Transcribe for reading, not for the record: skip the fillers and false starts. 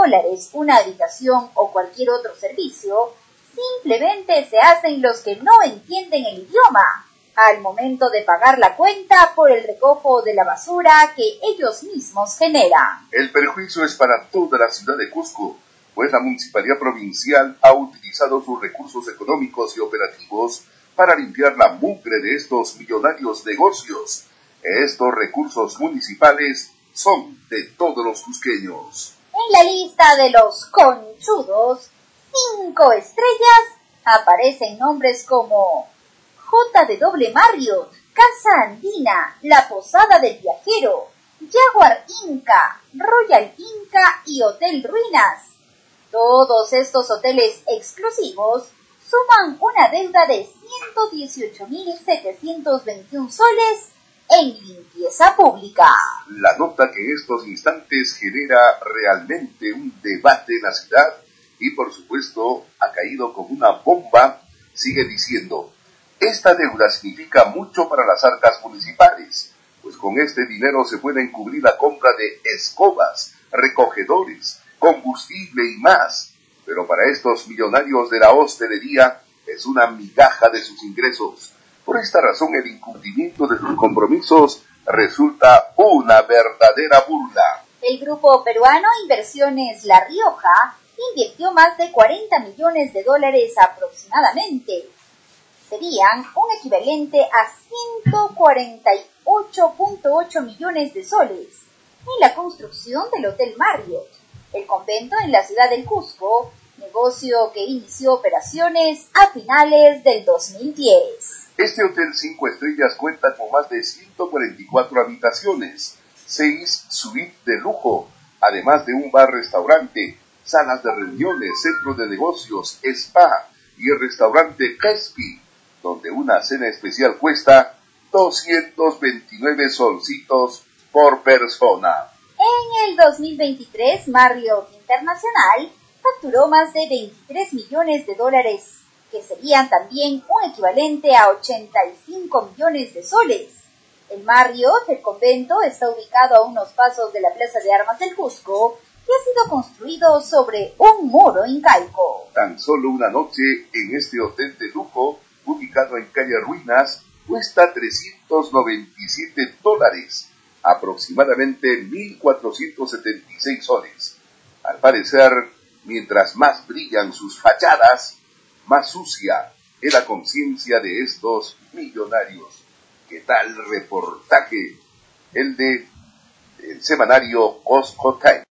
$100 una habitación o cualquier otro servicio, simplemente se hacen los que no entienden el idioma al momento de pagar la cuenta por el recojo de la basura que ellos mismos generan. El perjuicio es para toda la ciudad de Cusco, pues la Municipalidad Provincial ha utilizado sus recursos económicos y operativos para limpiar la mugre de estos millonarios negocios. Estos recursos municipales son de todos los cusqueños. En la lista de los conchudos, 5 estrellas, aparecen nombres como JW Marriott, Casa Andina, La Posada del Viajero, Jaguar Inca, Royal Inca y Hotel Ruinas. Todos estos hoteles exclusivos suman una deuda de 118.721 soles en limpieza pública. La nota que en estos instantes genera realmente un debate en la ciudad y por supuesto ha caído como una bomba, sigue diciendo: esta deuda significa mucho para las arcas municipales, pues con este dinero se pueden cubrir la compra de escobas, recogedores, combustible y más, pero para estos millonarios de la hostelería es una migaja de sus ingresos. Por esta razón el incumplimiento de sus compromisos resulta una verdadera burla. El grupo peruano Inversiones La Rioja invirtió más de $40 millones aproximadamente. Serían un equivalente a 148.8 millones de soles en la construcción del Hotel Marriott, el convento en la ciudad del Cusco, negocio que inició operaciones a finales del 2010. Este hotel 5 estrellas cuenta con más de 144 habitaciones, 6 suites de lujo, además de un bar-restaurante, salas de reuniones, centro de negocios, spa y el restaurante Kespi, donde una cena especial cuesta 229 solcitos por persona. En el 2023, Marriott Internacional facturó más de $23 millones, que serían también un equivalente a 85 millones de soles. El Marriott, el convento, está ubicado a unos pasos de la Plaza de Armas del Cusco y ha sido construido sobre un muro incaico. Tan solo una noche en este hotel de lujo, ubicado en calle Ruinas, cuesta $397, aproximadamente 1.476 soles. Al parecer, mientras más brillan sus fachadas, más sucia es la conciencia de estos millonarios. ¿Qué tal reportaje? El de el semanario Cusco Times.